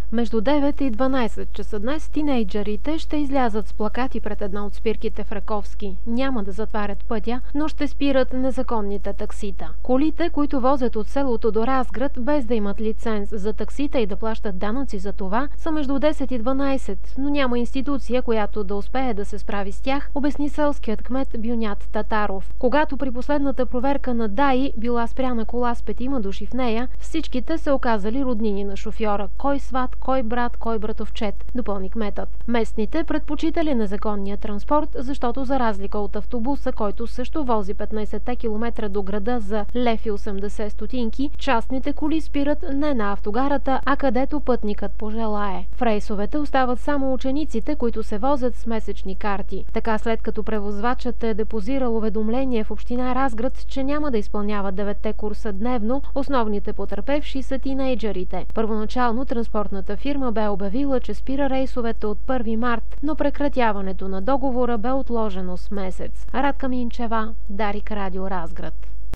Между 9 и 12 часа днес тинейджърите ще излязат с плакати пред една от спирките в Раковски. Няма да затварят пътя, но ще спират незаконните таксита. Колите, които возят от селото до Разград без да имат лиценз за таксита и да плащат данъци за това, са между 10 и 12, но няма институция, която да успее да се справи с тях, обясни селският кмет Бюнят Татаров. Когато при последната проверка на ДАИ била спряна кола с 5 души в нея, всичките се оказали роднини на шофьора. Кой сват, кой брат, кой братовчет, допълни кметът. Местните предпочитали незаконния транспорт, защото за разлика от автобуса, който също вози 15 км до града за 1,80 лв, частните коли спират не на автогарата, а където пътникът пожелае. В рейсовете остават само учениците, които се возят с месечни карти. Така, след като превозвачът е депозирал уведомление в община Разград, че няма да изпълнява 9 курса дневно, основните потърпевши са тинейджърите. Първоначално транспортната фирма бе обявила, че спира рейсовете от 1 март, но прекратяването на договора бе отложено с месец. Радка Минчева, Дарик Радио Разград.